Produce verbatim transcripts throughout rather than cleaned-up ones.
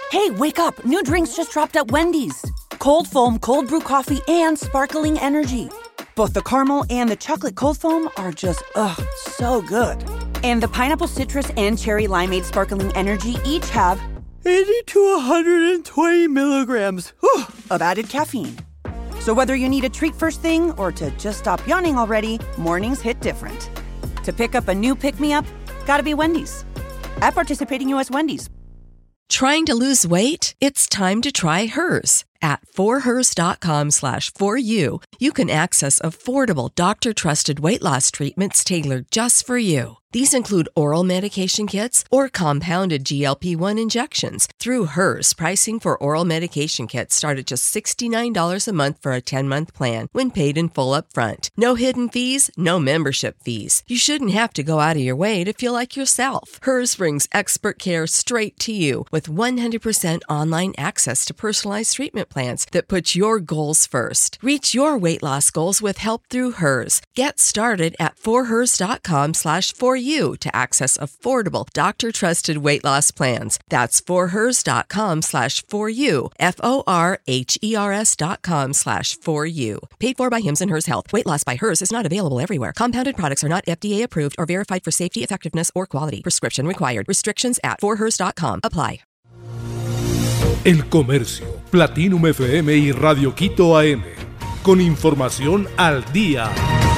Hey, wake up. New drinks just dropped at Wendy's. Cold foam, cold brew coffee, and sparkling energy. Both the caramel and the chocolate cold foam are just, ugh, so good. And the pineapple citrus and cherry limeade sparkling energy each have eighty to one hundred twenty milligrams whew, of added caffeine. So whether you need a treat first thing or to just stop yawning already, mornings hit different. To pick up a new pick-me-up, gotta be Wendy's. At participating U S Wendy's. Trying to lose weight? It's time to try Hers. At forhers.com slash for you, you can access affordable doctor-trusted weight loss treatments tailored just for you. These include oral medication kits or compounded G L P one injections. Through Hers, pricing for oral medication kits start at just sixty-nine dollars a month for a ten-month plan when paid in full up front. No hidden fees, no membership fees. You shouldn't have to go out of your way to feel like yourself. Hers brings expert care straight to you with one hundred percent online access to personalized treatment plans that put your goals first. Reach your weight loss goals with help through Hers. Get started at forhers.com slash for you to access affordable doctor-trusted weight loss plans. That's forhers.com slash for you. F-O-R-H-E-R-S dot com slash for you. Paid for by Hims and Hers Health. Weight loss by Hers is not available everywhere. Compounded products are not F D A approved or verified for safety, effectiveness, or quality. Prescription required. Restrictions at forhers dot com apply. El Comercio, Platinum F M y Radio Quito A M. Con información al día.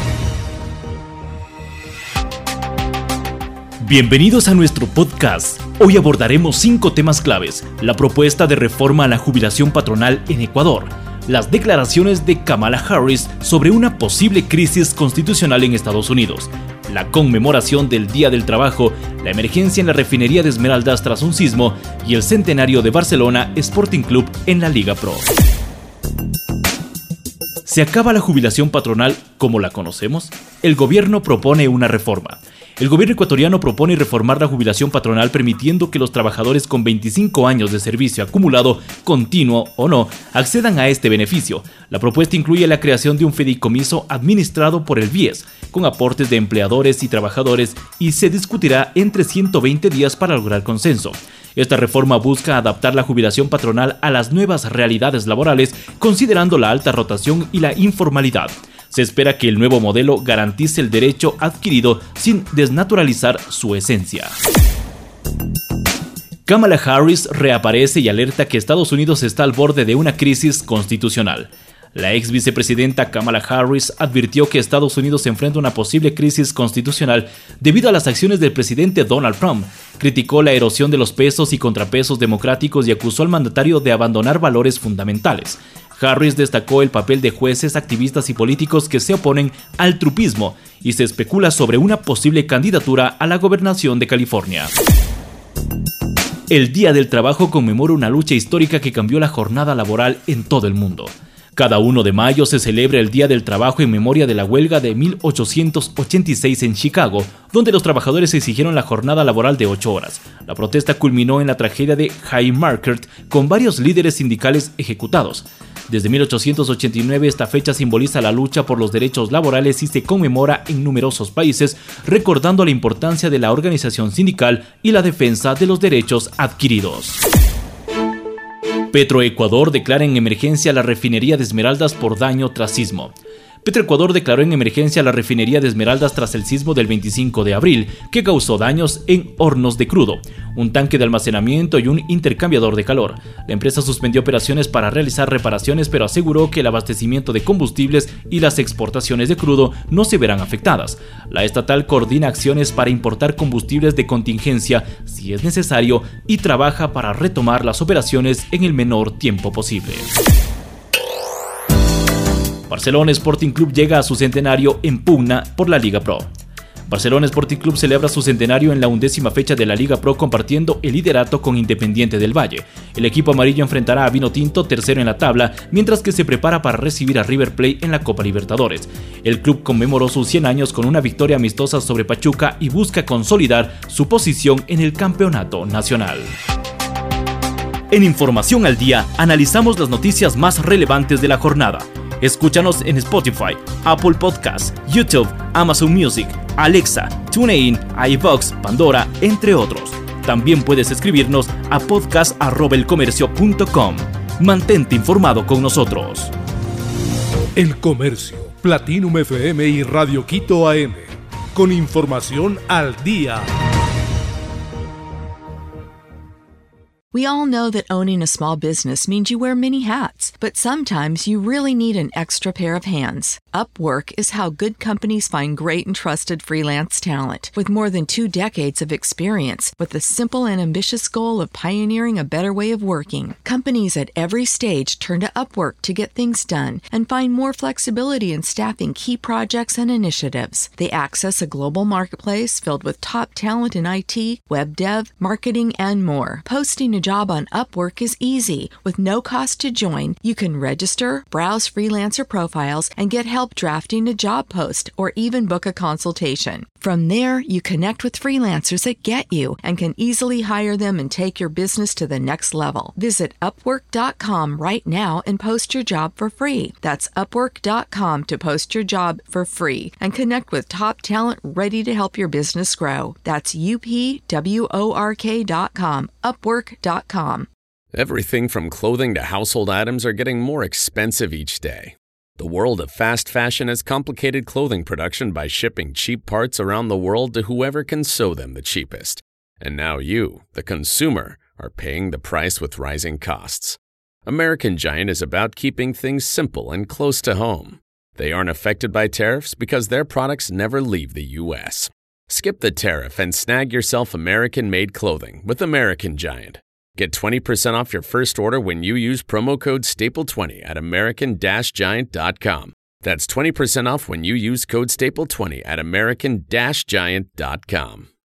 Bienvenidos a nuestro podcast. Hoy abordaremos cinco temas claves: la propuesta de reforma a la jubilación patronal en Ecuador, las declaraciones de Kamala Harris sobre una posible crisis constitucional en Estados Unidos, la conmemoración del Día del Trabajo, la emergencia en la refinería de Esmeraldas tras un sismo y el centenario de Barcelona Sporting Club en la Liga Pro. ¿Se acaba la jubilación patronal como la conocemos? El gobierno propone una reforma. El gobierno ecuatoriano propone reformar la jubilación patronal permitiendo que los trabajadores con veinticinco años de servicio acumulado, continuo o no, accedan a este beneficio. La propuesta incluye la creación de un fideicomiso administrado por el B I E S, con aportes de empleadores y trabajadores, y se discutirá entre ciento veinte días para lograr consenso. Esta reforma busca adaptar la jubilación patronal a las nuevas realidades laborales, considerando la alta rotación y la informalidad. Se espera que el nuevo modelo garantice el derecho adquirido sin desnaturalizar su esencia. Kamala Harris reaparece y alerta que Estados Unidos está al borde de una crisis constitucional. La ex vicepresidenta Kamala Harris advirtió que Estados Unidos se enfrenta a una posible crisis constitucional debido a las acciones del presidente Donald Trump. Criticó la erosión de los pesos y contrapesos democráticos y acusó al mandatario de abandonar valores fundamentales. Harris destacó el papel de jueces, activistas y políticos que se oponen al trumpismo y se especula sobre una posible candidatura a la gobernación de California. El Día del Trabajo conmemora una lucha histórica que cambió la jornada laboral en todo el mundo. Cada primero de mayo se celebra el Día del Trabajo en memoria de la huelga de mil ochocientos ochenta y seis en Chicago, donde los trabajadores exigieron la jornada laboral de ocho horas. La protesta culminó en la tragedia de Haymarket, con varios líderes sindicales ejecutados. Desde mil ochocientos ochenta y nueve esta fecha simboliza la lucha por los derechos laborales y se conmemora en numerosos países, recordando la importancia de la organización sindical y la defensa de los derechos adquiridos. Petroecuador declara en emergencia la refinería de Esmeraldas por daño tras sismo. Petroecuador declaró en emergencia la refinería de Esmeraldas tras el sismo del veinticinco de abril, que causó daños en hornos de crudo, un tanque de almacenamiento y un intercambiador de calor. La empresa suspendió operaciones para realizar reparaciones, pero aseguró que el abastecimiento de combustibles y las exportaciones de crudo no se verán afectadas. La estatal coordina acciones para importar combustibles de contingencia si es necesario y trabaja para retomar las operaciones en el menor tiempo posible. Barcelona Sporting Club llega a su centenario en pugna por la Liga Pro. Barcelona Sporting Club celebra su centenario en la undécima fecha de la Liga Pro, compartiendo el liderato con Independiente del Valle. El equipo amarillo enfrentará a Vinotinto, tercero en la tabla, mientras que se prepara para recibir a River Plate en la Copa Libertadores. El club conmemoró sus cien años con una victoria amistosa sobre Pachuca y busca consolidar su posición en el campeonato nacional. En Información al Día, analizamos las noticias más relevantes de la jornada. Escúchanos en Spotify, Apple Podcasts, YouTube, Amazon Music, Alexa, TuneIn, iVoox, Pandora, entre otros. También puedes escribirnos a podcast arroba elcomercio punto com. Mantente informado con nosotros. El Comercio, Platinum F M y Radio Quito A M. Con información al día. We all know that owning a small business means you wear many hats, but sometimes you really need an extra pair of hands. Upwork is how good companies find great and trusted freelance talent. With more than two decades of experience, with the simple and ambitious goal of pioneering a better way of working, companies at every stage turn to Upwork to get things done and find more flexibility in staffing key projects and initiatives. They access a global marketplace filled with top talent in I T, web dev, marketing, and more. Posting a job on Upwork is easy. With no cost to join, you can register, browse freelancer profiles, and get help drafting a job post or even book a consultation. From there, you connect with freelancers that get you and can easily hire them and take your business to the next level. Visit upwork dot com right now and post your job for free. That's upwork dot com to post your job for free and connect with top talent ready to help your business grow. That's U P W O R K dot com, upwork dot com. Everything from clothing to household items are getting more expensive each day. The world of fast fashion has complicated clothing production by shipping cheap parts around the world to whoever can sew them the cheapest. And now you, the consumer, are paying the price with rising costs. American Giant is about keeping things simple and close to home. They aren't affected by tariffs because their products never leave the U S. Skip the tariff and snag yourself American-made clothing with American Giant. Get twenty percent off your first order when you use promo code staple twenty at american giant dot com. That's twenty percent off when you use code staple twenty at american giant dot com.